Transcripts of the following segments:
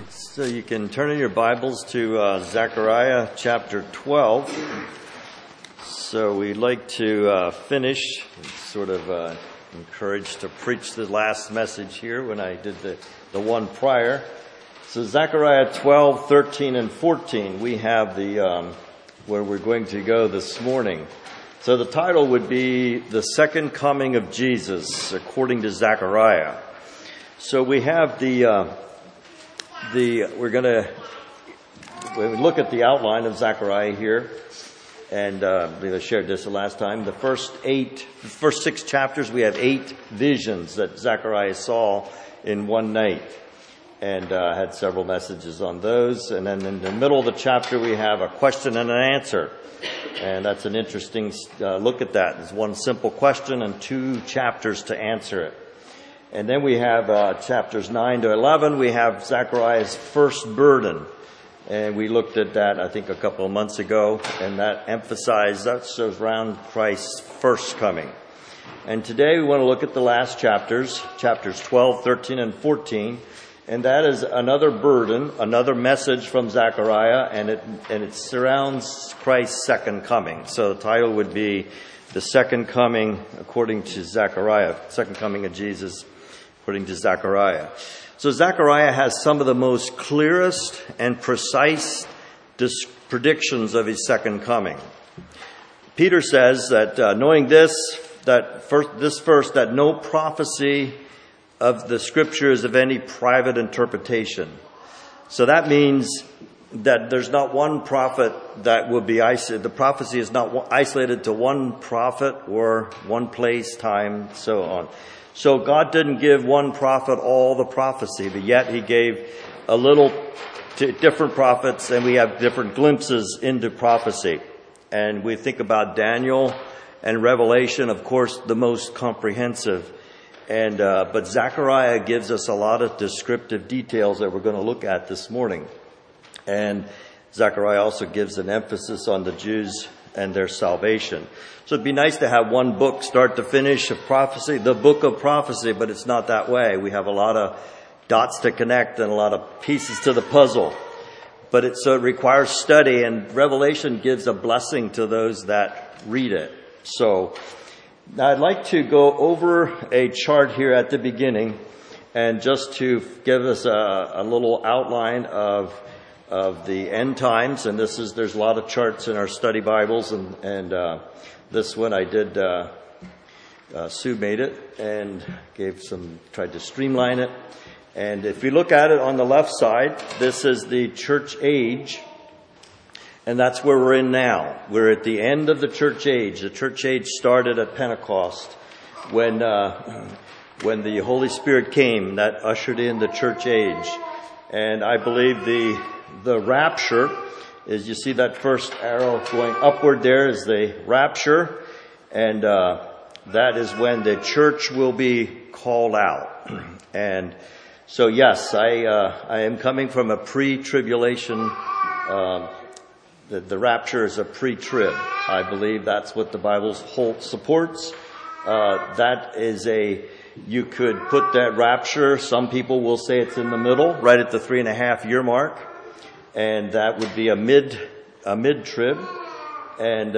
So you can turn in your Bibles to Zechariah chapter 12. So we'd like to finish, sort of encouraged to preach the last message here when I did the one prior. So Zechariah 12, 13, and 14, we have the where we're going to go this morning. So the title would be The Second Coming of Jesus, according to Zechariah. So we have we're going to look at the outline of Zechariah here, and I believe I shared this the last time. The first 6 chapters, we have 8 visions that Zechariah saw in one night, and had several messages on those. And then in the middle of the chapter, we have a question and an answer, and that's an interesting look at that. There's one simple question and 2 chapters to answer it. And then we have chapters 9 to 11. We have Zechariah's first burden. And we looked at that, I think, a couple of months ago. And that shows around Christ's first coming. And today we want to look at the last chapters 12, 13, and 14. And that is another burden, another message from Zechariah. And it surrounds Christ's second coming. So the title would be The Second Coming, according to Zechariah. Second Coming of Jesus, according to Zechariah. So Zechariah has some of the most clearest and precise predictions of his second coming. Peter says that knowing this, that no prophecy of the Scripture is of any private interpretation. So that means that there's not one prophet that will be isolated. The prophecy is not isolated to one prophet or one place, time, so on. So God didn't give one prophet all the prophecy, but yet he gave a little to different prophets, and we have different glimpses into prophecy. And we think about Daniel and Revelation, of course, the most comprehensive. And but Zechariah gives us a lot of descriptive details that we're going to look at this morning. And Zechariah also gives an emphasis on the Jews and their salvation. So it'd be nice to have one book, start to finish, of prophecy, the book of prophecy, but it's not that way. We have a lot of dots to connect and a lot of pieces to the puzzle. But it requires study, and Revelation gives a blessing to those that read it. So now I'd like to go over a chart here at the beginning, and just to give us a little outline of the end times. And there's a lot of charts in our study Bibles, and this one I did, Sue made it and tried to streamline it. And if you look at it on the left side, this is the church age, and that's where we're in now. We're at the end of the church age. The church age started at Pentecost when the Holy Spirit came. That ushered in the church age. And I believe the rapture is, you see that first arrow going upward there is the rapture, and that is when the church will be called out. And so yes, I am coming from a pre-tribulation. The rapture is a pre-trib. I believe that's what the Bible supports. That is you could put that rapture. Some people will say it's in the middle, right at the 3.5-year mark. And that would be a mid-trib, and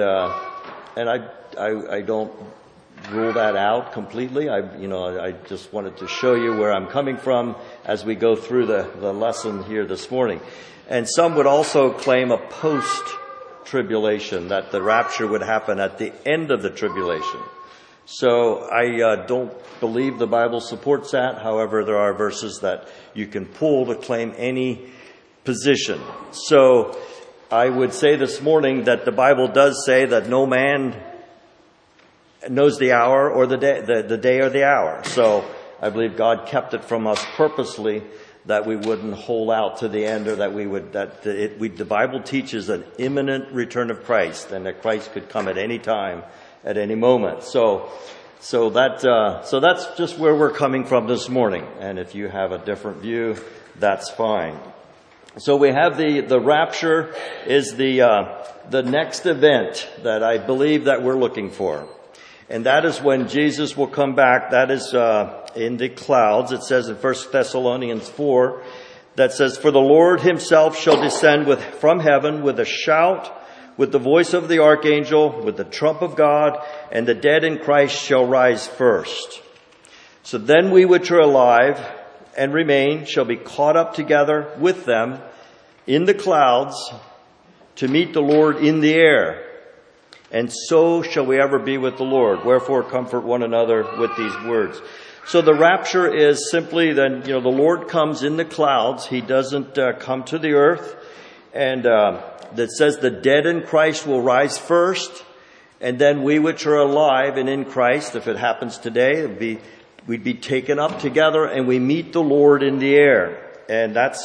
I don't rule that out completely. I just wanted to show you where I'm coming from as we go through the lesson here this morning. And some would also claim a post-tribulation, that the rapture would happen at the end of the tribulation. So I don't believe the Bible supports that. However, there are verses that you can pull to claim any position. So I would say this morning that the Bible does say that no man knows the hour or the day or the hour. So I believe God kept it from us purposely, that we wouldn't hold out to the end, or that the Bible teaches an imminent return of Christ, and that Christ could come at any time, at any moment. So that's just where we're coming from this morning. And if you have a different view, that's fine. So we have the rapture is the next event that I believe that we're looking for. And that is when Jesus will come back. That is in the clouds. It says in 1 Thessalonians 4 that says, "For the Lord himself shall descend from heaven with a shout, with the voice of the archangel, with the trump of God, and the dead in Christ shall rise first. So then we which are alive and remain shall be caught up together with them in the clouds to meet the Lord in the air. And so shall we ever be with the Lord. Wherefore comfort one another with these words." So the rapture is simply then, the Lord comes in the clouds. He doesn't come to the earth. And that says the dead in Christ will rise first. And then we which are alive and in Christ, if it happens today, we'd be taken up together and we meet the Lord in the air. And that's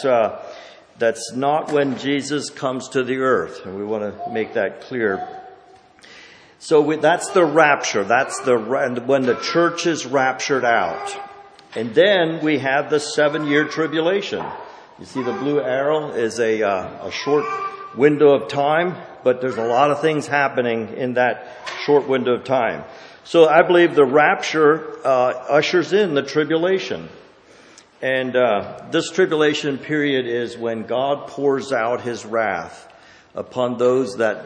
not when Jesus comes to the earth. And we want to make that clear. So that's the rapture. That's when the church is raptured out. And then we have the 7-year tribulation. You see the blue arrow is a short window of time, but there's a lot of things happening in that short window of time. So I believe the rapture ushers in the tribulation. And this tribulation period is when God pours out his wrath upon those that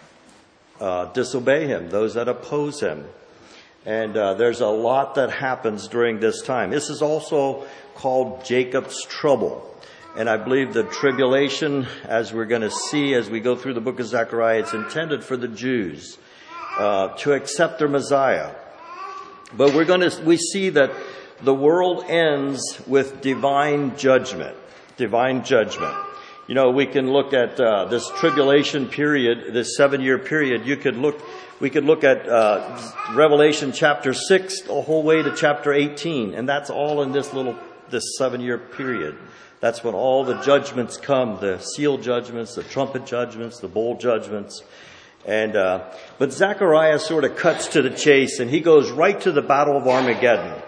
disobey him, those that oppose him. And there's a lot that happens during this time. This is also called Jacob's trouble. And I believe the tribulation, as we're going to see as we go through the book of Zechariah, it's intended for the Jews to accept their Messiah. But we see that the world ends with divine judgment. Divine judgment. We can look at this tribulation period, this 7-year period. We could look at Revelation chapter 6 the whole way to chapter 18, and that's all in this 7-year period. That's when all the judgments come, the seal judgments, the trumpet judgments, the bowl judgments. And but Zechariah sort of cuts to the chase, and he goes right to the Battle of Armageddon.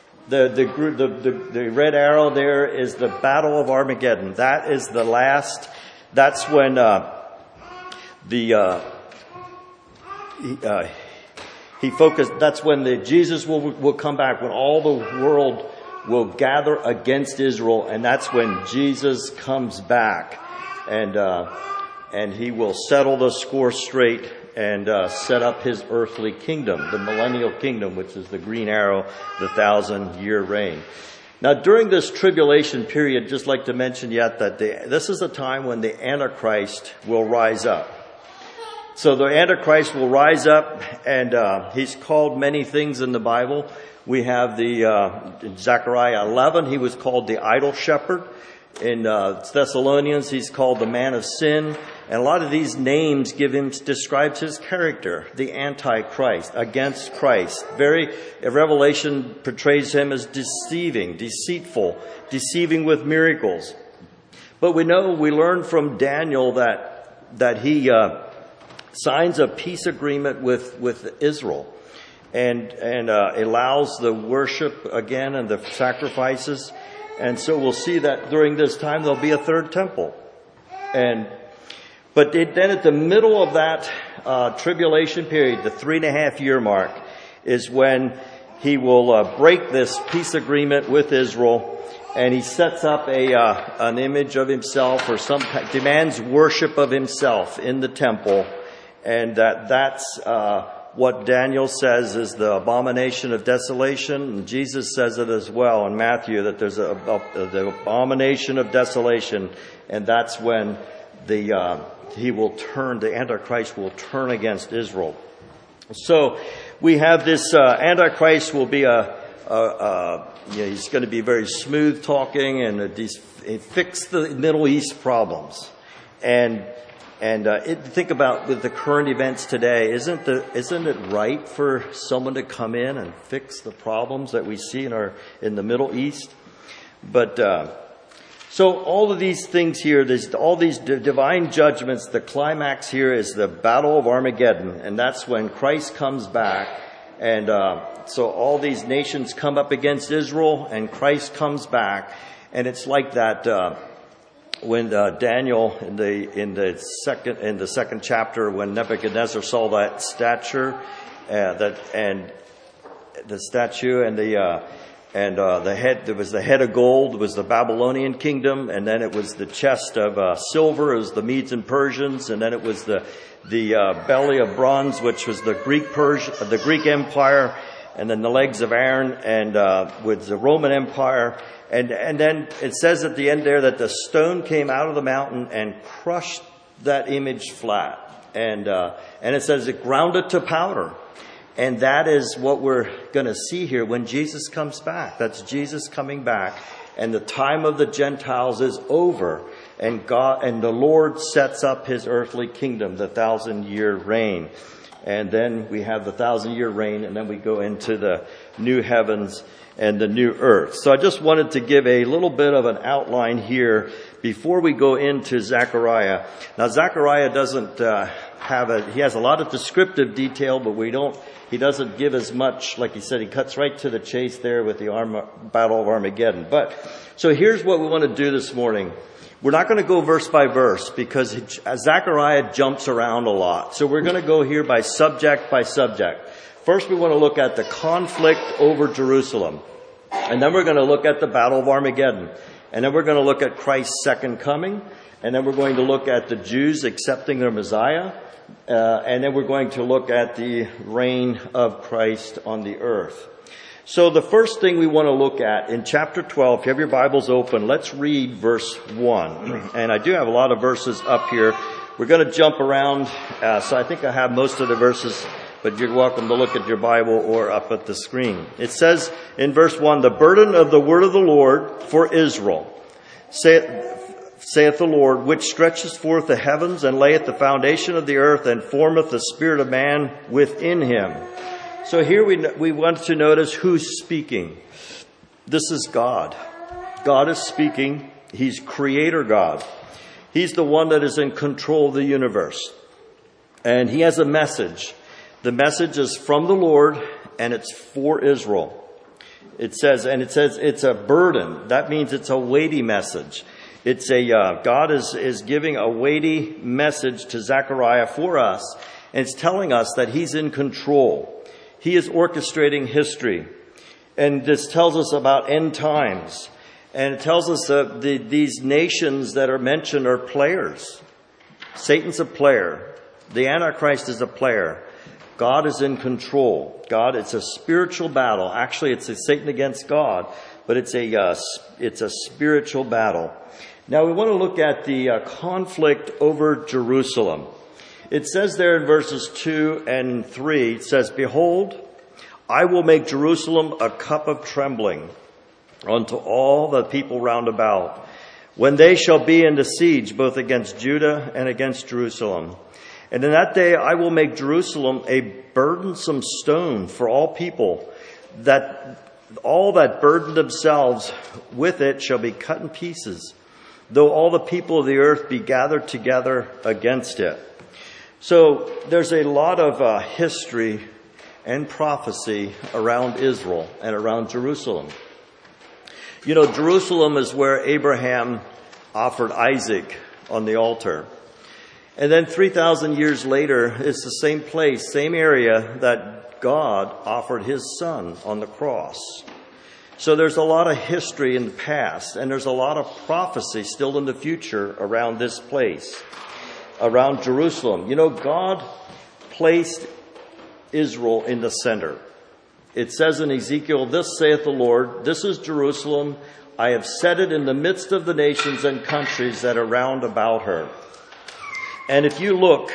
The red arrow there is the Battle of Armageddon. That is the last. That's when he focused. That's when Jesus will come back, when all the world will gather against Israel, and that's when Jesus comes back, and he will settle the score straight and set up his earthly kingdom, the millennial kingdom, which is the green arrow, the 1,000-year reign. Now, during this tribulation period, just like to mention yet that this is a time when the Antichrist will rise up. So the Antichrist will rise up, and he's called many things in the Bible. We have in Zechariah 11, he was called the idol shepherd. In Thessalonians, he's called the man of sin. And a lot of these names describes his character, the Antichrist, against Christ. Revelation portrays him as deceiving, deceitful, deceiving with miracles. But we learn from Daniel that he signs a peace agreement with Israel. And allows the worship again and the sacrifices. And so we'll see that during this time there'll be a third temple. But then at the middle of that tribulation period, the 3.5-year mark, is when he will break this peace agreement with Israel, and he sets up an image of himself, or demands worship of himself in the temple, and that's what Daniel says is the abomination of desolation. And Jesus says it as well in Matthew, that there's the abomination of desolation. And that's when the Antichrist will turn against Israel. So we have this Antichrist will be he's going to be very smooth talking, and fix the Middle East problems. And think about with the current events today, isn't it right for someone to come in and fix the problems that we see in the Middle East? But so all of these things here, all these divine judgments. The climax here is the Battle of Armageddon, and that's when Christ comes back. And so all these nations come up against Israel, and Christ comes back, and it's like that. When Daniel in the second chapter, when Nebuchadnezzar saw that statue, And there was the head of gold, was the Babylonian kingdom, and then it was the chest of silver, it was the Medes and Persians, and then it was the belly of bronze, which was the Greek Empire, and then the legs of Aaron, and with the Roman Empire. And then it says at the end there that the stone came out of the mountain and crushed that image flat. And it says it ground it to powder. And that is what we're going to see here when Jesus comes back. That's Jesus coming back. And the time of the Gentiles is over. And the Lord sets up his earthly kingdom, the 1,000-year reign. And then we have the 1,000-year reign, and then we go into the new heavens and the new earth. So I just wanted to give a little bit of an outline here before we go into Zechariah. Now, Zechariah doesn't he has a lot of descriptive detail, but he doesn't give as much. Like he said, he cuts right to the chase there with the Battle of Armageddon. So here's what we want to do this morning. We're not going to go verse by verse because Zechariah jumps around a lot. So we're going to go here by subject. First, we want to look at the conflict over Jerusalem. And then we're going to look at the Battle of Armageddon. And then we're going to look at Christ's second coming. And then we're going to look at the Jews accepting their Messiah. And then we're going to look at the reign of Christ on the earth. So the first thing we want to look at in chapter 12, if you have your Bibles open, let's read verse 1. And I do have a lot of verses up here. We're going to jump around, so I think I have most of the verses, but you're welcome to look at your Bible or up at the screen. It says in verse 1, the burden of the word of the Lord for Israel, saith the Lord, which stretches forth the heavens and layeth the foundation of the earth and formeth the spirit of man within him. So here we want to notice who's speaking. This is God. God is speaking. He's creator God. He's the one that is in control of the universe. And he has a message. The message is from the Lord, and it's for Israel. It says it's a burden. That means it's a weighty message. It's God is giving a weighty message to Zechariah for us, and it's telling us that he's in control. He is orchestrating history. And this tells us about end times. And it tells us that these nations that are mentioned are players. Satan's a player. The Antichrist is a player. God is in control. It's a spiritual battle. Actually, it's a Satan against God, but it's a spiritual battle. Now we want to look at the conflict over Jerusalem. It says there in verses 2 and 3, it says, behold, I will make Jerusalem a cup of trembling unto all the people round about, when they shall be in the siege both against Judah and against Jerusalem. And in that day I will make Jerusalem a burdensome stone for all people, that all that burden themselves with it shall be cut in pieces, though all the people of the earth be gathered together against it. So there's a lot of history and prophecy around Israel and around Jerusalem. You know, Jerusalem is where Abraham offered Isaac on the altar. And then 3,000 years later, it's the same place, same area that God offered his son on the cross. So there's a lot of history in the past, and there's a lot of prophecy still in the future around this place, around Jerusalem. You know, God placed Israel in the center. It says in Ezekiel, this saith the Lord, this is Jerusalem. I have set it in the midst of the nations and countries that are round about her. And if you look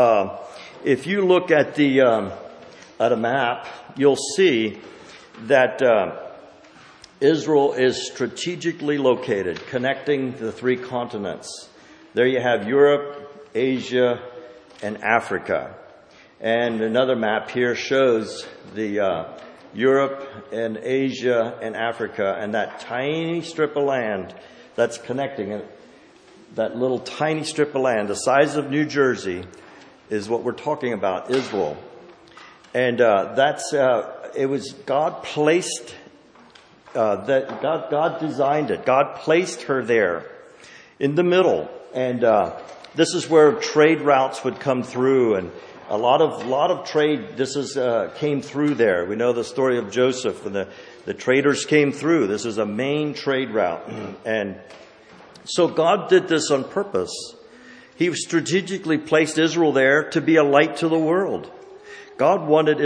at a map, you'll see that Israel is strategically located, connecting the three continents. There you have Europe, Asia, and Africa. And another map here shows the Europe and Asia and Africa, and that tiny strip of land that's connecting it. That little tiny strip of land, the size of New Jersey, is what we're talking about, Israel. And it was God placed that God designed it. God placed her there in the middle, and this is where trade routes would come through, and a lot of trade. Came through there. We know the story of Joseph and The traders came through. This is a main trade route. And so God did this on purpose. He strategically placed Israel there to be a light to the world. God wanted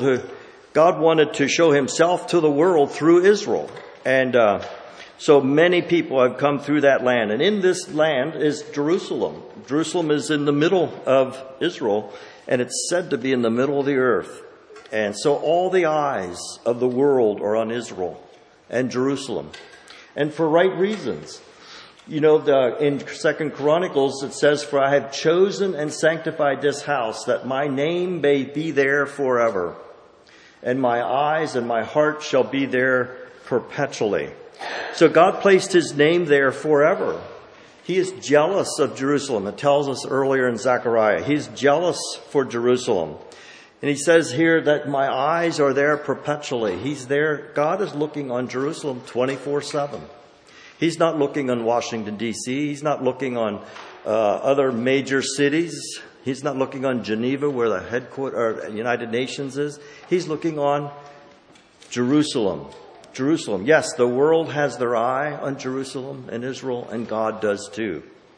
to show himself to the world through Israel. And so many people have come through that land. And in this land is Jerusalem. Jerusalem is in the middle of Israel, and it's said to be in the middle of the earth. And so all the eyes of the world are on Israel and Jerusalem. And for right reasons. You know, in 2 Chronicles it says, "For I have chosen and sanctified this house, that my name may be there forever. And my eyes and my heart shall be there perpetually." So God placed his name there forever. He is jealous of Jerusalem. It tells us earlier in Zechariah. He's jealous for Jerusalem. And he says here that my eyes are there perpetually. He's there. God is looking on Jerusalem 24/7. He's not looking on Washington, D.C. He's not looking on other major cities. He's not looking on Geneva, where the headquarters or United Nations is. He's looking on Jerusalem. Jerusalem. Yes, the world has their eye on Jerusalem and Israel, and God does too.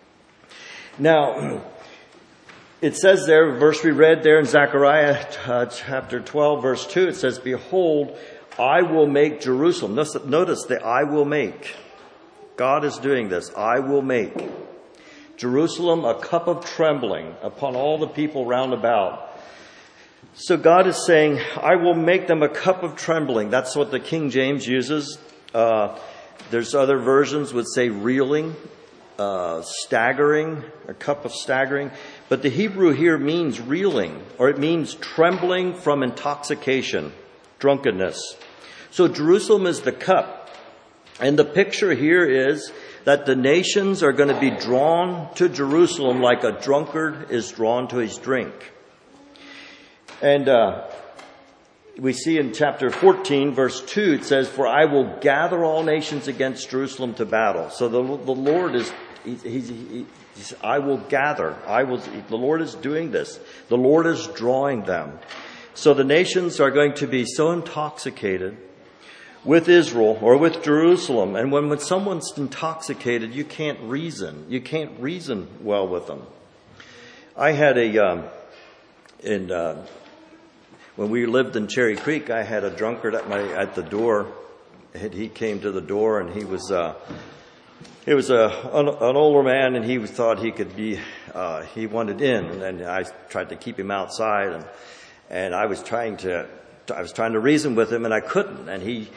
Now, it says there, the verse we read there in Zechariah chapter 12, verse 2, it says, "Behold, I will make Jerusalem." Notice the "I will make." God is doing this. "I will make Jerusalem a cup of trembling upon all the people round about." So God is saying, "I will make them a cup of trembling." That's what the King James uses. There's other versions would say reeling, staggering, a cup of staggering. But the Hebrew here means reeling, or it means trembling from intoxication, drunkenness. So Jerusalem is the cup. And the picture here is that the nations are going to be drawn to Jerusalem like a drunkard is drawn to his drink. And we see in chapter 14, verse 2, it says, "For I will gather all nations against Jerusalem to battle." So the Lord is, I will gather. The Lord is doing this. The Lord is drawing them. So the nations are going to be so intoxicated with Israel or with Jerusalem. And when someone's intoxicated, you can't reason. You can't reason well with them. I had when we lived in Cherry Creek, I had a drunkard at the door. He came to the door, and he was an older man, and he thought he could be. He wanted in, and I tried to keep him outside, and I was trying to reason with him, and I couldn't. And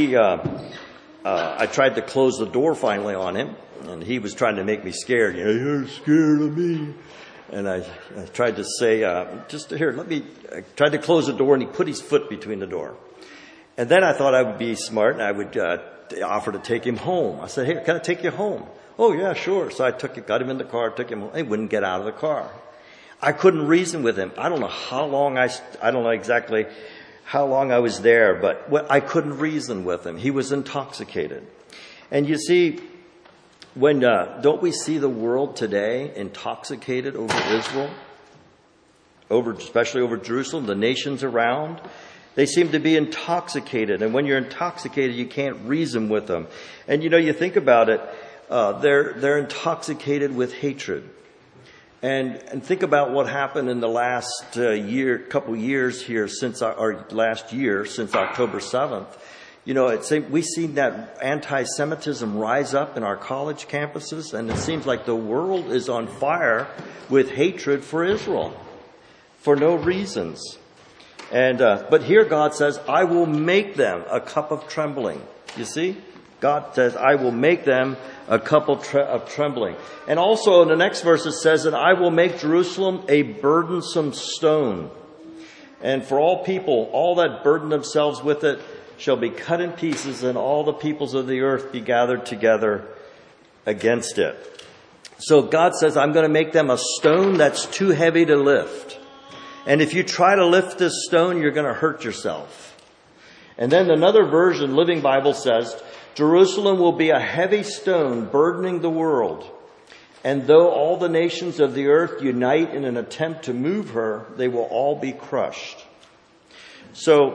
I tried to close the door finally on him, and he was trying to make me scared. You know, "You're scared of me." And I tried to say, I tried to close the door, and he put his foot between the door. And then I thought I would be smart, and I would offer to take him home. I said, "Hey, can I take you home?" "Oh, yeah, sure." So I got him in the car, took him home. He wouldn't get out of the car. I couldn't reason with him. I don't know exactly how long I was there, but I couldn't reason with him. He was intoxicated. And you see, don't we see the world today intoxicated over Israel? Especially over Jerusalem, the nations around. They seem to be intoxicated. And when you're intoxicated, you can't reason with them. And you think about it, they're intoxicated with hatred. And think about what happened in the last couple years here since last year, since October 7th. We've seen that anti-Semitism rise up in our college campuses, and it seems like the world is on fire with hatred for Israel for no reasons. But here God says, "I will make them a cup of trembling." You see? God says, "I will make them a cup of trembling." And also in the next verse it says that I will make Jerusalem a burdensome stone. And for all people, all that burden themselves with it shall be cut in pieces, and all the peoples of the earth be gathered together against it. So God says, I'm going to make them a stone that's too heavy to lift. And if you try to lift this stone, you're going to hurt yourself. And then another version, Living Bible, says, Jerusalem will be a heavy stone burdening the world. And though all the nations of the earth unite in an attempt to move her, they will all be crushed. So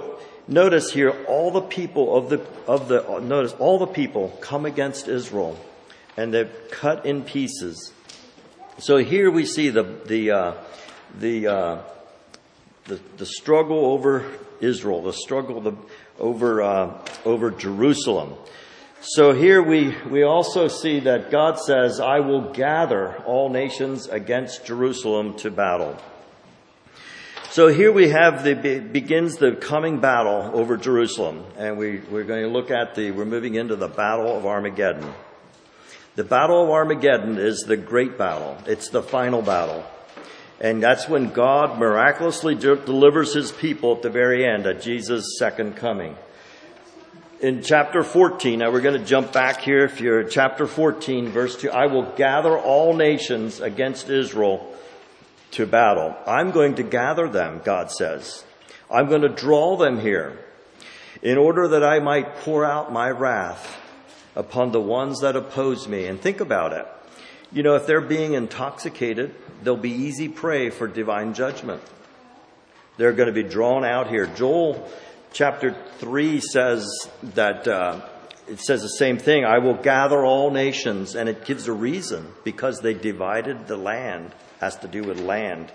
notice here all the people notice all the people come against Israel, and they're cut in pieces. So here we see the struggle over Israel, the struggle over Jerusalem. So here we also see that God says, I will gather all nations against Jerusalem to battle. So here we have begins the coming battle over Jerusalem. And we're going to look at we're moving into the Battle of Armageddon. The Battle of Armageddon is the great battle. It's the final battle. And that's when God miraculously delivers his people at the very end, at Jesus' second coming. In chapter 14, now we're going to jump back here. If you're at chapter 14, verse 2, I will gather all nations against Israel to battle. I'm going to gather them, God says. I'm going to draw them here in order that I might pour out my wrath upon the ones that oppose me. And think about it. You know, if they're being intoxicated, they'll be easy prey for divine judgment. They're going to be drawn out here. Joel chapter 3 says that, it says the same thing. I will gather all nations. And it gives a reason, because they divided the land. Has to do with land.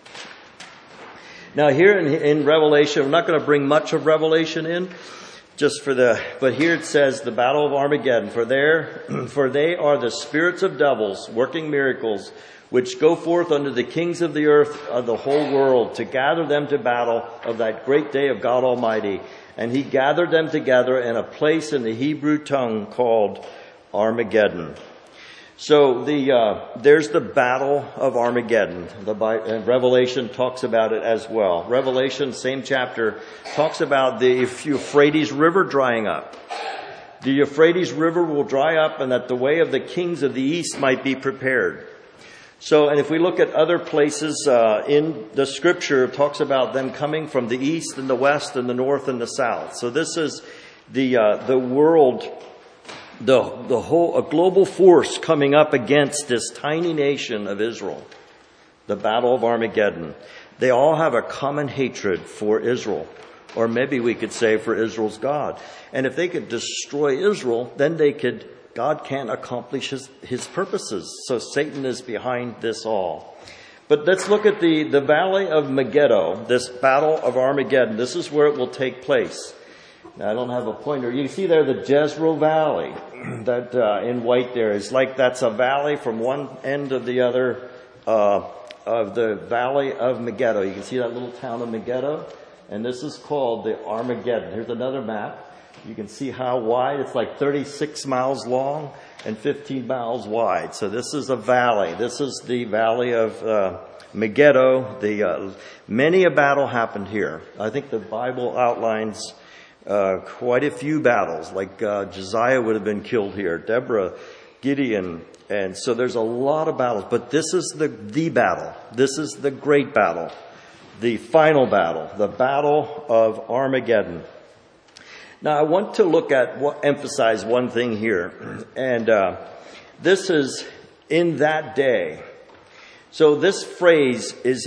Now here in Revelation, I'm not going to bring much of Revelation in, but here it says the Battle of Armageddon. For they are the spirits of devils working miracles, which go forth unto the kings of the earth of the whole world, to gather them to battle of that great day of God Almighty. And he gathered them together in a place in the Hebrew tongue called Armageddon. So there's the Battle of Armageddon. Revelation talks about it as well. Revelation, same chapter, talks about the Euphrates River drying up. The Euphrates River will dry up, and that the way of the kings of the east might be prepared. So, and if we look at other places in the scripture, it talks about them coming from the east and the west and the north and the south. So this is the world, a global force coming up against this tiny nation of Israel. The Battle of Armageddon. They all have a common hatred for Israel. Or maybe we could say for Israel's God. And if they could destroy Israel, then God can't accomplish his purposes. So Satan is behind this all. But let's look at the Valley of Megiddo, this Battle of Armageddon. This is where it will take place. Now, I don't have a pointer. You can see there the Jezreel Valley that in white there is like that's a valley from one end of the other of the Valley of Megiddo. You can see that little town of Megiddo, and this is called the Armageddon. Here's another map. You can see how wide. It's like 36 miles long and 15 miles wide. So this is a valley. This is the Valley of Megiddo. Many a battle happened here. I think the Bible outlines quite a few battles, like Josiah would have been killed here, Deborah, Gideon, and so there's a lot of battles. But this is the battle. This is the great battle, the final battle, the Battle of Armageddon. Now, I want to emphasize one thing here, and this is in that day. So this phrase is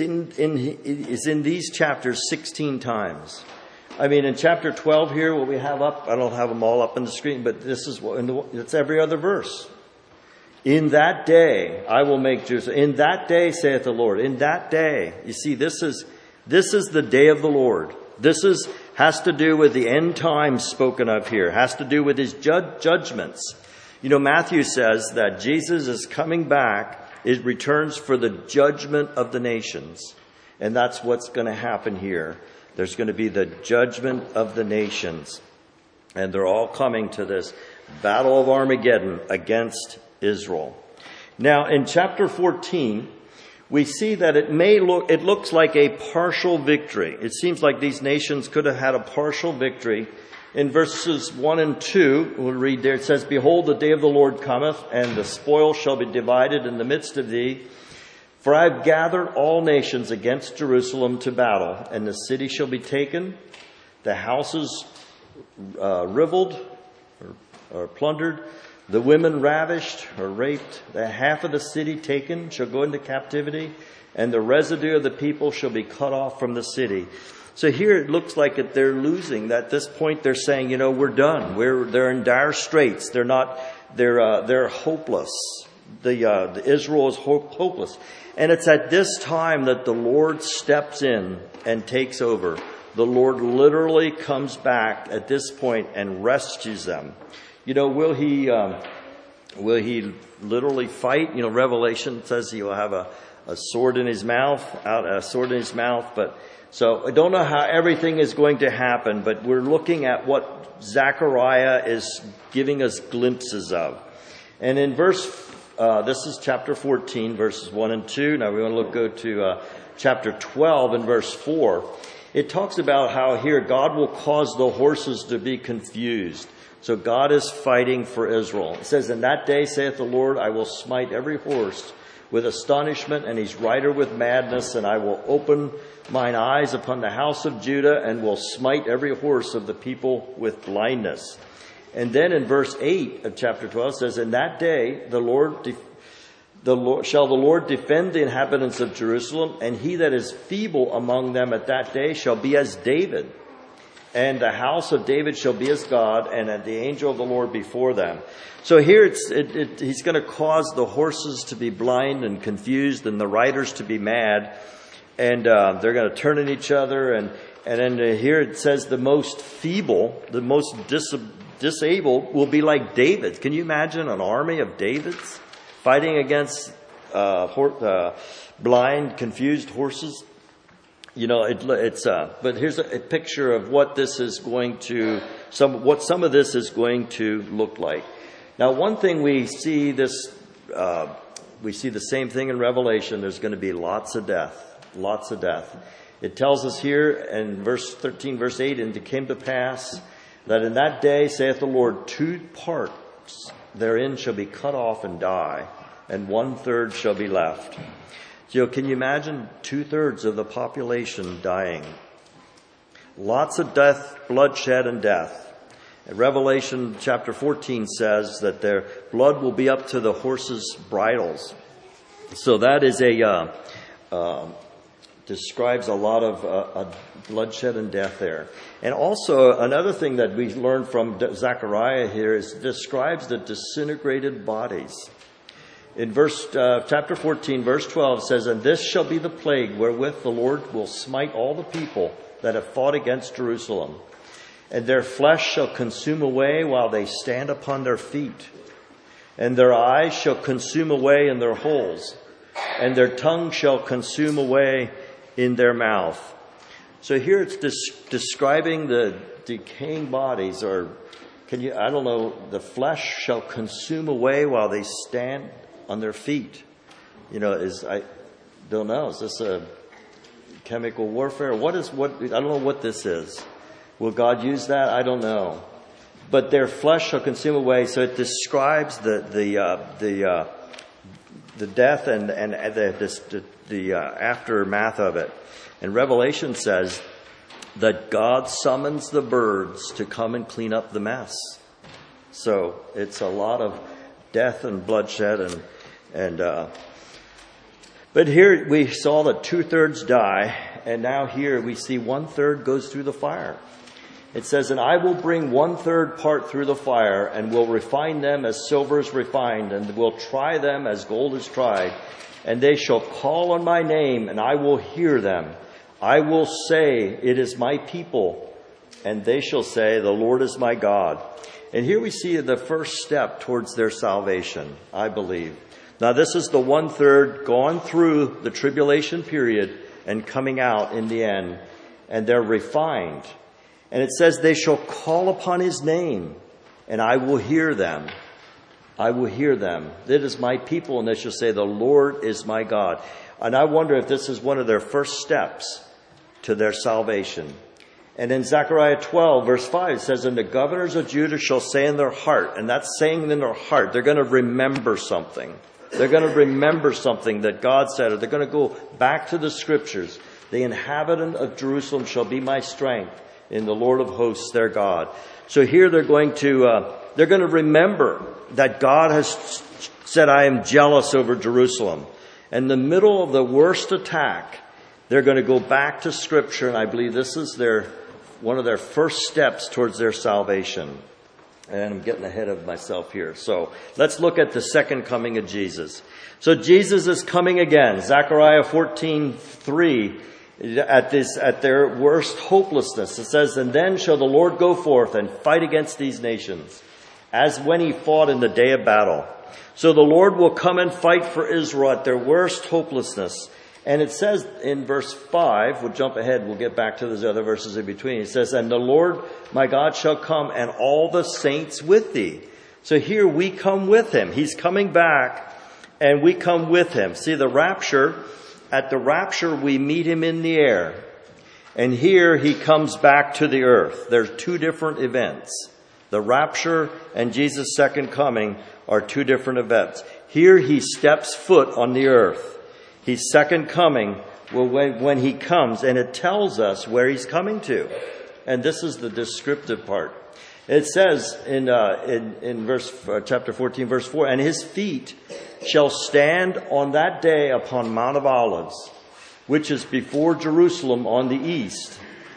in these chapters 16 times. I mean, in chapter 12 here, what we have up, I don't have them all up on the screen, but this is it's every other verse. In that day, I will make Jerusalem. In that day, saith the Lord. In that day. You see, this is the day of the Lord. Has to do with the end times spoken of here. Has to do with his judgments. You know, Matthew says that Jesus is coming back. It returns for the judgment of the nations. And that's what's going to happen here. There's going to be the judgment of the nations. And they're all coming to this Battle of Armageddon against Israel. Now, in chapter 14, we see that it looks like a partial victory. It seems like these nations could have had a partial victory. In verses 1 and 2, we'll read there, it says, Behold, the day of the Lord cometh, and the spoil shall be divided in the midst of thee. For I have gathered all nations against Jerusalem to battle, and the city shall be taken, the houses riveled or plundered, the women ravished or raped, the half of the city taken shall go into captivity, and the residue of the people shall be cut off from the city. So here it looks like that they're losing. At this point, they're saying, we're done. They're in dire straits. They're hopeless. The Israel is hopeless. And it's at this time that the Lord steps in and takes over. The Lord literally comes back at this point and rescues them. Will he literally fight? Revelation says he will have a sword in his mouth, but so I don't know how everything is going to happen, but we're looking at what Zechariah is giving us glimpses of. And in this is chapter 14, verses 1 and 2. Now we want to go to chapter 12 and verse 4. It talks about how here God will cause the horses to be confused. So God is fighting for Israel. It says, "In that day, saith the Lord, I will smite every horse with astonishment, and his rider with madness, and I will open mine eyes upon the house of Judah, and will smite every horse of the people with blindness." And then in verse 8 of chapter 12 it says, "In that day shall the Lord defend the inhabitants of Jerusalem, and he that is feeble among them at that day shall be as David. And the house of David shall be as God, and the angel of the Lord before them." So here he's going to cause the horses to be blind and confused, and the riders to be mad, and they're going to turn on each other. And then here it says the most feeble, the most disabled will be like David. Can you imagine an army of Davids fighting against blind, confused horses? But here's a picture of what this is going to, some of this is going to look like. Now, one thing we see the same thing in Revelation. There's going to be lots of death. It tells us here in verse 13, verse 8, "And it came to pass that in that day, saith the Lord, 2 parts therein shall be cut off and die, and 1/3 shall be left." So can you imagine 2/3 of the population dying? Lots of death, bloodshed, and death. Revelation chapter 14 says that their blood will be up to the horses' bridles. So that is describes a lot of bloodshed and death there. And also another thing that we learn from Zechariah here is describes the disintegrated bodies. In chapter 14, verse 12 says, "And this shall be the plague wherewith the Lord will smite all the people that have fought against Jerusalem. And their flesh shall consume away while they stand upon their feet. And their eyes shall consume away in their holes. And their tongue shall consume away in their mouth." So here it's describing the decaying bodies, or the flesh shall consume away while they stand on their feet. I don't know. Is this a chemical warfare? I don't know what this is. Will God use that? I don't know. But their flesh shall consume away. So it describes the death and the aftermath of it. And Revelation says that God summons the birds to come and clean up the mess. So it's a lot of death and bloodshed but here we saw that 2/3 die, and now here we see 1/3 goes through the fire. It says, "And I will bring 1/3 part through the fire, and will refine them as silver is refined, and will try them as gold is tried. And they shall call on my name, and I will hear them. I will say, it is my people, and they shall say, the Lord is my God." And here we see the first step towards their salvation, I believe. Now this is the 1/3 gone through the tribulation period and coming out in the end, and they're refined. And it says, "They shall call upon his name, and I will hear them." I will hear them. "It is my people," and they shall say, "The Lord is my God." And I wonder if this is one of their first steps to their salvation. And in Zechariah 12, verse 5, it says, "And the governors of Judah shall say in their heart," and that's saying in their heart, they're going to remember something. They're going to remember something that God said, or they're going to go back to the scriptures. "The inhabitant of Jerusalem shall be my strength in the Lord of hosts, their God." So here they're going to remember that God has said, "I am jealous over Jerusalem." In the middle of the worst attack, they're going to go back to Scripture, and I believe this is one of their first steps towards their salvation. And I'm getting ahead of myself here. So let's look at the second coming of Jesus. So Jesus is coming again. Zechariah 14:3, at their worst hopelessness, it says, "And then shall the Lord go forth and fight against these nations, as when he fought in the day of battle. So the Lord will come and fight for Israel at their worst hopelessness." And it says in verse 5, we'll jump ahead, we'll get back to those other verses in between. It says, "And the Lord my God shall come, and all the saints with thee." So here we come with him. He's coming back, and we come with him. See, at the rapture, we meet him in the air. And here he comes back to the earth. There's two different events. The rapture and Jesus' second coming are two different events. Here he steps foot on the earth. His second coming, when he comes, and it tells us where he's coming to. And this is the descriptive part. It says in chapter 14, verse 4, "And his feet shall stand on that day upon Mount of Olives, which is before Jerusalem on the east."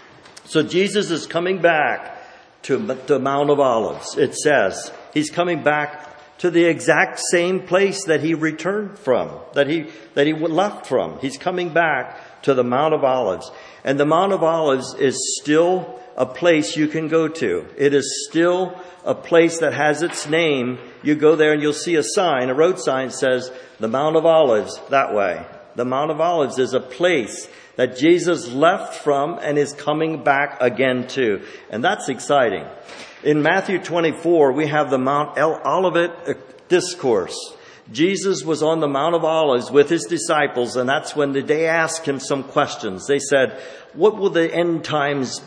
So Jesus is coming back to the Mount of Olives. It says he's coming back to the exact same place that he returned from, that he left from. He's coming back to the Mount of Olives. And the Mount of Olives is still a place you can go to. It is still a place that has its name. You go there and you'll see a sign, a road sign says, "The Mount of Olives," that way. The Mount of Olives is a place that Jesus left from and is coming back again to. And that's exciting. In Matthew 24, we have the Mount Olivet discourse. Jesus was on the Mount of Olives with his disciples, and that's when they asked him some questions. They said, "What will the end times,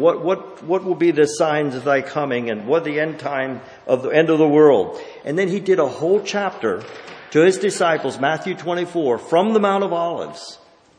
what will be the signs of thy coming, and what the end time of the end of the world?" And then he did a whole chapter to his disciples, Matthew 24, from the Mount of Olives,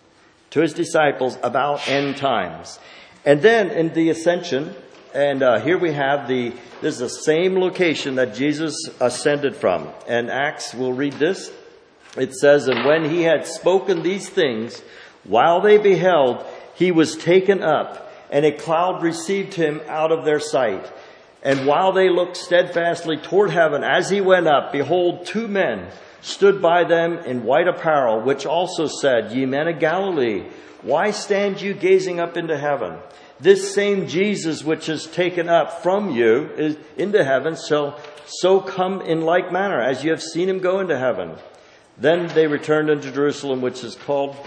to his disciples about end times. And then in the ascension, and here we have this is the same location that Jesus ascended from. And Acts, we'll read this. It says, "And when he had spoken these things, while they beheld, he was taken up, and a cloud received him out of their sight. And while they looked steadfastly toward heaven as he went up, behold, two men stood by them in white apparel, which also said, Ye men of Galilee, why stand you gazing up into heaven? This same Jesus which is taken up from you into heaven shall so come in like manner as you have seen him go into heaven." Then they returned unto Jerusalem, which is called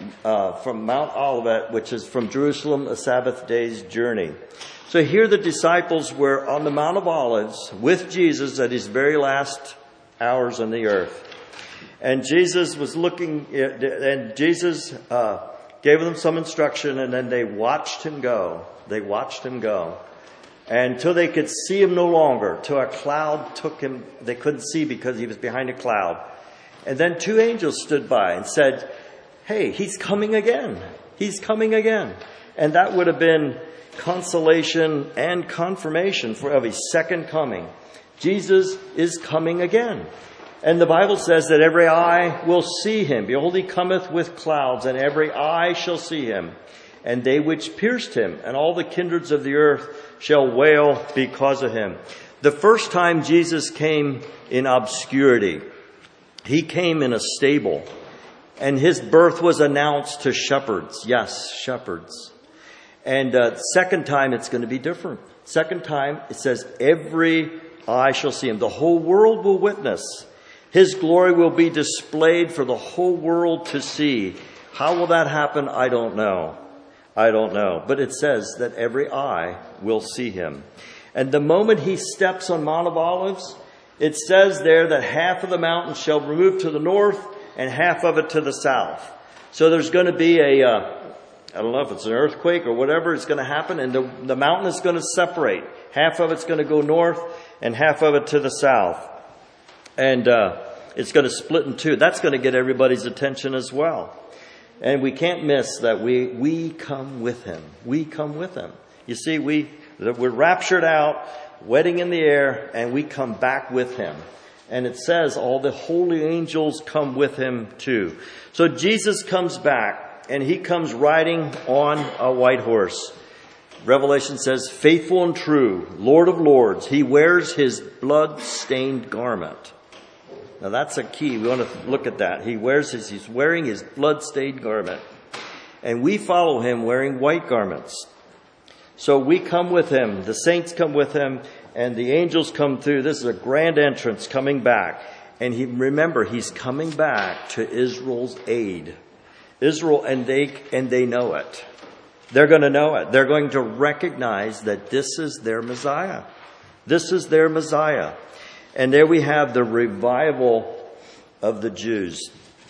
from Mount Olivet, which is from Jerusalem a Sabbath day's journey. So here the disciples were on the Mount of Olives with Jesus at his very last hours on the earth. And Jesus was looking, and Jesus gave them some instruction, and then they watched him go. They watched him go. Until they could see him no longer, till a cloud took him. They couldn't see because he was behind a cloud. And then two angels stood by and said, "Hey, he's coming again. He's coming again." And that would have been consolation and confirmation of his second coming. Jesus is coming again. And the Bible says that every eye will see him. Behold, he cometh with clouds, and every eye shall see him. And they which pierced him, and all the kindreds of the earth shall wail because of him. The first time Jesus came in obscurity, he came in a stable. And his birth was announced to shepherds. Yes, shepherds. And second time, it's going to be different. Second time, it says, every eye shall see him. The whole world will witness. His glory will be displayed for the whole world to see. How will that happen? I don't know. I don't know. But it says that every eye will see him. And the moment he steps on Mount of Olives, it says there that half of the mountain shall remove to the north and half of it to the south. So there's going to be I don't know if it's an earthquake or whatever is going to happen, and the mountain is going to separate. Half of it's going to go north and half of it to the south. And it's going to split in two. That's going to get everybody's attention as well. And we can't miss that we come with him. We come with him. You see, we're raptured out, wedding in the air, and we come back with him. And it says all the holy angels come with him too. So Jesus comes back. and he comes riding on a white horse. Revelation says, faithful and true, Lord of lords. He wears his blood-stained garment. Now that's a key. We want to look at that. He's wearing his blood-stained garment. And we follow him wearing white garments. So we come with him. The saints come with him, and the angels come through. This is a grand entrance coming back. And remember, he's coming back to Israel's aid. Israel, and they know it. They're going to know it. They're going to recognize that this is their Messiah. This is their Messiah. And there we have the revival of the Jews.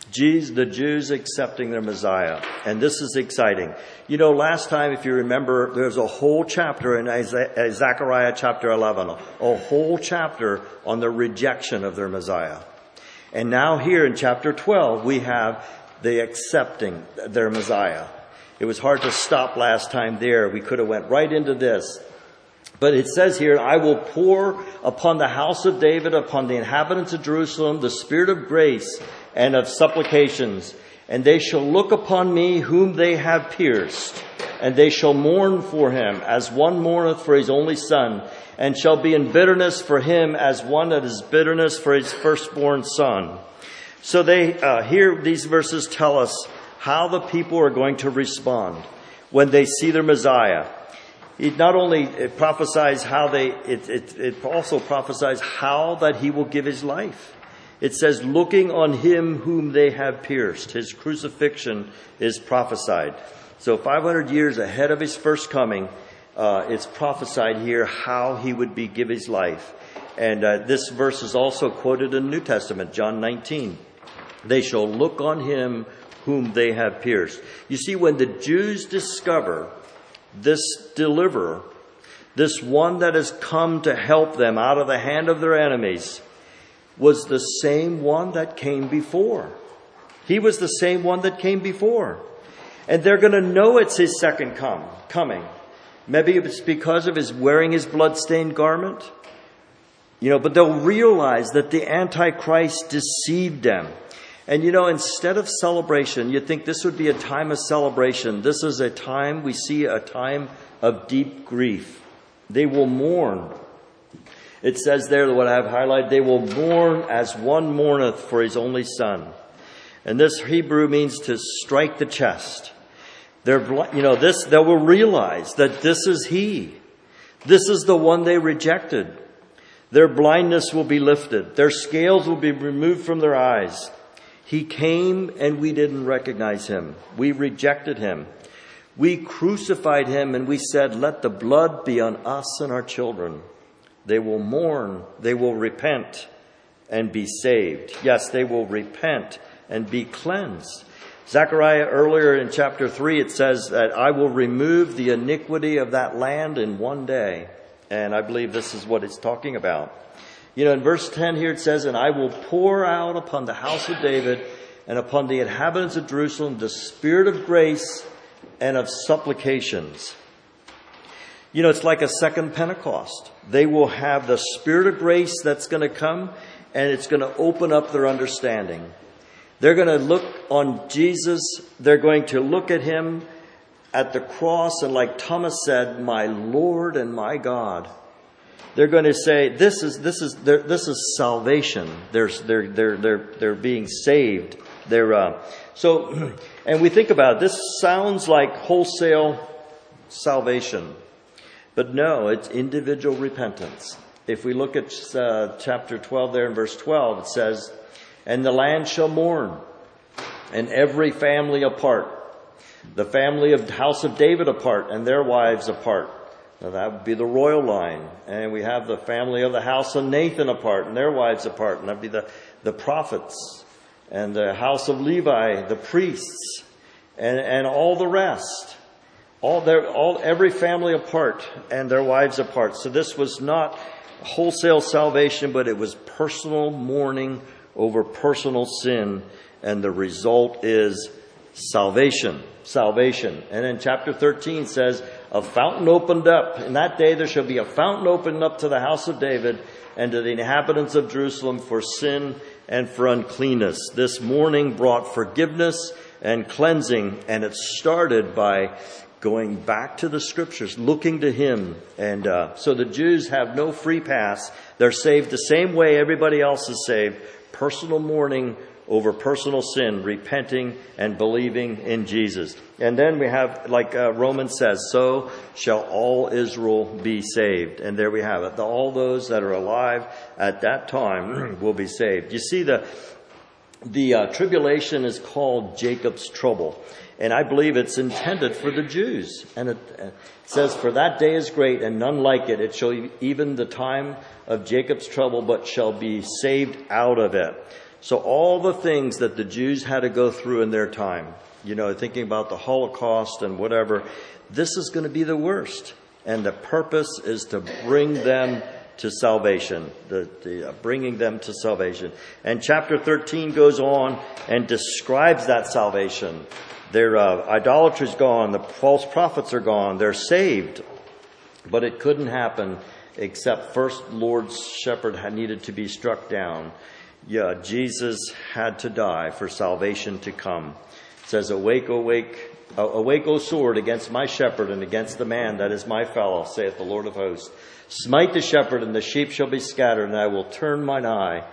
The Jews accepting their Messiah. And this is exciting. You know, last time, if you remember, there's a whole chapter in Zechariah chapter 11. A whole chapter on the rejection of their Messiah. And now here in chapter 12, we have the accepting their Messiah. It was hard to stop last time there. We could have went right into this. But it says here, I will pour upon the house of David, upon the inhabitants of Jerusalem, the spirit of grace and of supplications. And they shall look upon me whom they have pierced. And they shall mourn for him as one mourneth for his only son. And shall be in bitterness for him as one that is bitterness for his firstborn son. So here these verses tell us how the people are going to respond when they see their Messiah. It not only prophesies how it also prophesies how that he will give his life. It says, looking on him whom they have pierced. His crucifixion is prophesied. So 500 years ahead of his first coming, it's prophesied here how he would give his life. And this verse is also quoted in the New Testament, John 19. They shall look on him whom they have pierced. You see, when the Jews discover this deliverer, this one that has come to help them out of the hand of their enemies, was the same one that came before. He was the same one that came before. And they're going to know it's his second coming. Maybe it's because of his wearing his blood-stained garment. But they'll realize that the Antichrist deceived them. And instead of celebration, you'd think this would be a time of celebration. This is a time of deep grief. They will mourn. It says there, what I have highlighted, they will mourn as one mourneth for his only son. And this Hebrew means to strike the chest. They will realize that this is he. This is the one they rejected. Their blindness will be lifted. Their scales will be removed from their eyes. He came and we didn't recognize him. We rejected him. We crucified him and we said, let the blood be on us and our children. They will mourn. They will repent and be saved. Yes, they will repent and be cleansed. Zechariah earlier in chapter 3, it says that I will remove the iniquity of that land in one day. And I believe this is what it's talking about. In verse 10 here it says, and I will pour out upon the house of David and upon the inhabitants of Jerusalem the spirit of grace and of supplications. It's like a second Pentecost. They will have the spirit of grace that's going to come, and it's going to open up their understanding. They're going to look on Jesus. They're going to look at him at the cross, and like Thomas said, my Lord and my God. They're going to say, this is salvation. They're being saved. And we think about it. This sounds like wholesale salvation, but no, it's individual repentance. If we look at chapter 12 there in verse 12, it says, and the land shall mourn, and every family apart, the family of the house of David apart, and their wives apart. Now that would be the royal line. And we have the family of the house of Nathan apart and their wives apart. And that would be the prophets and the house of Levi, the priests, and all the rest. Every family apart and their wives apart. So this was not wholesale salvation, but it was personal mourning over personal sin. And the result is salvation. Salvation. And then chapter 13 says, a fountain opened up. In that day there shall be a fountain opened up to the house of David and to the inhabitants of Jerusalem for sin and for uncleanness. This mourning brought forgiveness and cleansing. And it started by going back to the scriptures, looking to him. And so the Jews have no free pass. They're saved the same way everybody else is saved. Personal mourning over personal sin, repenting and believing in Jesus. And then we have, like Romans says, so shall all Israel be saved. And there we have it. All those that are alive at that time will be saved. You see, the tribulation is called Jacob's trouble. And I believe it's intended for the Jews. And it says, for that day is great and none like it. It shall even the time of Jacob's trouble, but shall be saved out of it. So all the things that the Jews had to go through in their time, thinking about the Holocaust and whatever, this is going to be the worst. And the purpose is to bring them to salvation, bringing them to salvation. And chapter 13 goes on and describes that salvation. Their idolatry is gone. The false prophets are gone. They're saved. But it couldn't happen except first Lord's shepherd had needed to be struck down. Yeah, Jesus had to die for salvation to come. It says, awake, awake, awake, O sword, against my shepherd and against the man that is my fellow, saith the Lord of hosts. Smite the shepherd, and the sheep shall be scattered, and I will turn mine eye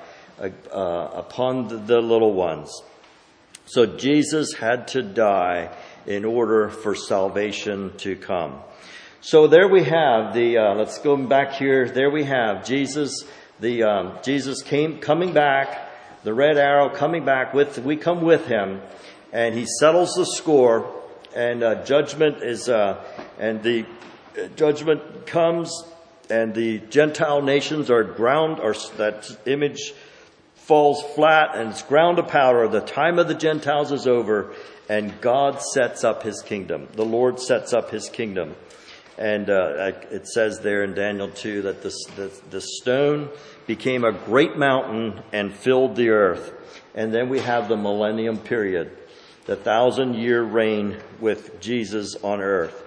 upon the little ones. So Jesus had to die in order for salvation to come. So there we have let's go back here. There we have Jesus. Jesus coming back, the red arrow coming back we come with him, and he settles the score, and judgment is, and the judgment comes, and the Gentile nations are ground, or that image falls flat and it's ground to powder. The time of the Gentiles is over, and God sets up his kingdom. The Lord sets up his kingdom. And it says there in Daniel 2 that the stone became a great mountain and filled the earth. And then we have the millennium period, the 1,000-year reign with Jesus on earth.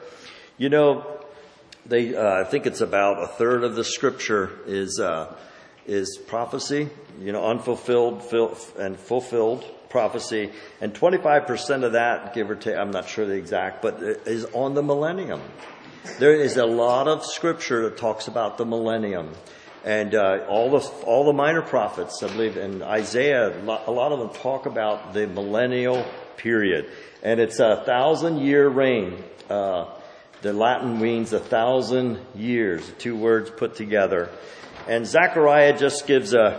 I think it's about a third of the scripture is prophecy, unfulfilled and fulfilled prophecy. And 25% of that, give or take, I'm not sure the exact, but is on the millennium. There is a lot of scripture that talks about the millennium, and all the minor prophets, I believe, and Isaiah, a lot of them talk about the millennial period, and it's a 1,000-year reign. The Latin means 1,000 years, two words put together, and Zechariah just gives a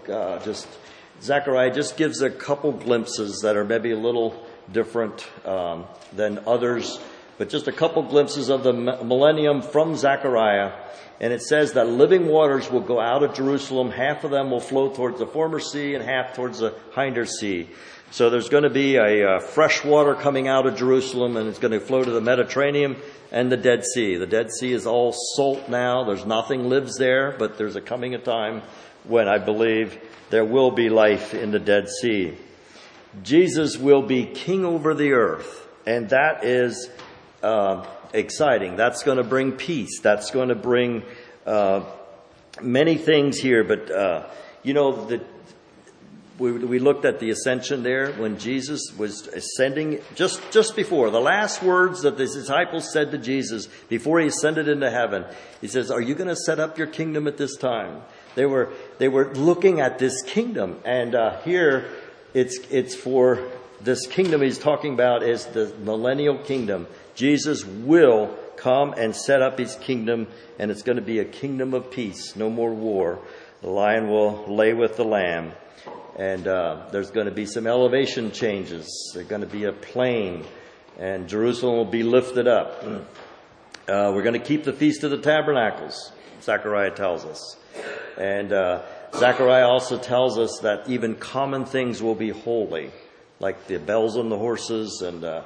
couple glimpses that are maybe a little different than others. But just a couple glimpses of the millennium from Zechariah. And it says that living waters will go out of Jerusalem. Half of them will flow towards the former sea and half towards the hinder sea. So there's going to be a fresh water coming out of Jerusalem, and it's going to flow to the Mediterranean and the Dead Sea. The Dead Sea is all salt now. There's nothing lives there, but there's coming a time when I believe there will be life in the Dead Sea. Jesus will be king over the earth, and that is exciting. That's going to bring peace. That's going to bring many things here. But we looked at the ascension there when Jesus was ascending. Just before the last words that the disciples said to Jesus before he ascended into heaven, he says, "Are you going to set up your kingdom at this time?" They were looking at this kingdom, and here it's for this kingdom he's talking about is the millennial kingdom. Jesus will come and set up his kingdom, and it's going to be a kingdom of peace. No more war. The lion will lay with the lamb. And there's going to be some elevation changes. There's going to be a plain, and Jerusalem will be lifted up. We're going to keep the Feast of the Tabernacles, Zechariah tells us. And Zechariah also tells us that even common things will be holy, like the bells on the horses and the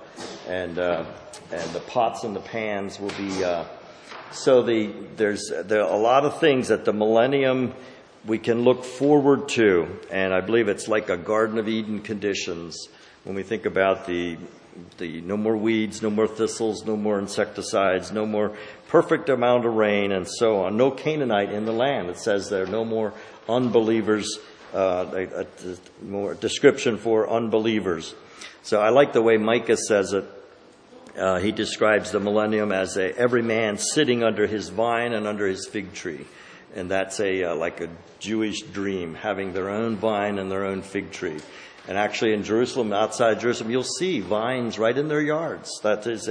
pots and the pans will be. There's a lot of things that the millennium we can look forward to, and I believe it's like a Garden of Eden conditions when we think about the no more weeds, no more thistles, no more insecticides, no more perfect amount of rain, and so on. No Canaanite in the land. It says there, no more unbelievers more description for unbelievers. So I like the way Micah says it. He describes the millennium as every man sitting under his vine and under his fig tree. And that's like a Jewish dream, having their own vine and their own fig tree. And actually in Jerusalem, outside Jerusalem, you'll see vines right in their yards. That is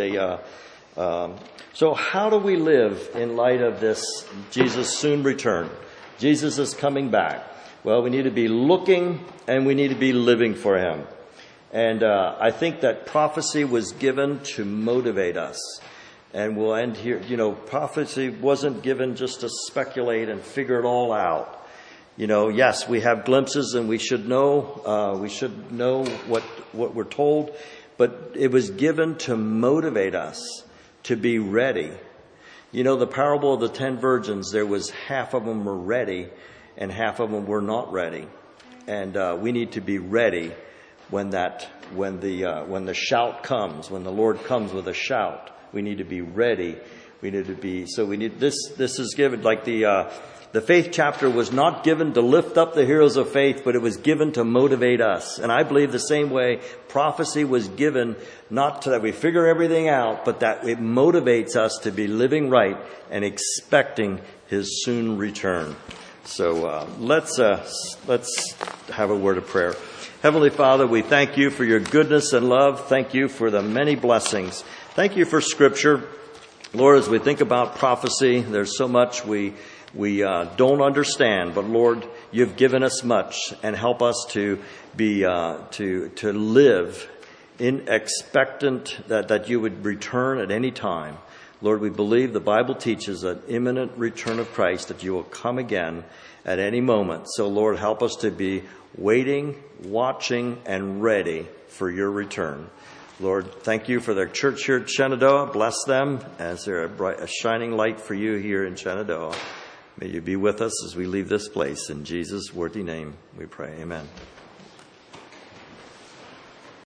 so how do we live in light of this Jesus' soon return? Jesus is coming back. Well, we need to be looking and we need to be living for him. And I think that prophecy was given to motivate us. And we'll end here. Prophecy wasn't given just to speculate and figure it all out. Yes, we have glimpses and we should know what we're told. But it was given to motivate us to be ready. The parable of the 10 virgins, there was half of them were ready and half of them were not ready. And we need to be ready when the shout comes, when the Lord comes with a shout. We need to be ready. We need to be, so we need, this is given, like the faith chapter was not given to lift up the heroes of faith, but it was given to motivate us. And I believe the same way prophecy was given, not so that we figure everything out, but that it motivates us to be living right and expecting his soon return. So let's have a word of prayer. Heavenly Father, we thank you for your goodness and love. Thank you for the many blessings. Thank you for Scripture. Lord, as we think about prophecy, there's so much we don't understand. But Lord, you've given us much, and help us to be to live in expectant that you would return at any time. Lord, we believe the Bible teaches an imminent return of Christ, that you will come again at any moment. So Lord, help us to be waiting, watching, and ready for your return. Lord, thank you for their church here at Shenandoah. Bless them as they're a shining light for you here in Shenandoah. May you be with us as we leave this place. In Jesus' worthy name we pray. Amen.